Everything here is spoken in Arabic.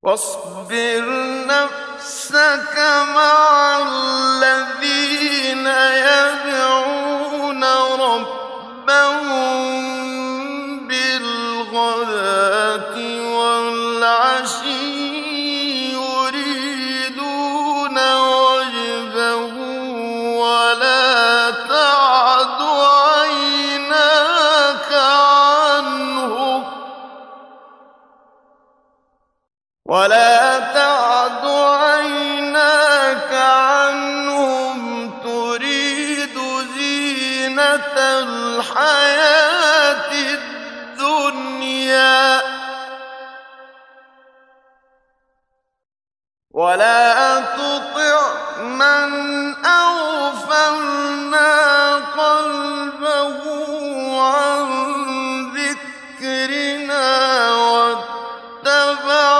واصبر نفسك مع الذين يدعون ربهم بالغداة والعشي يريدون وجهه ولا تعد عيناك عنهم تريد زينة الحياة الدنيا ولا تطع من أغفلنا قلبه عن ذكرنا واتبع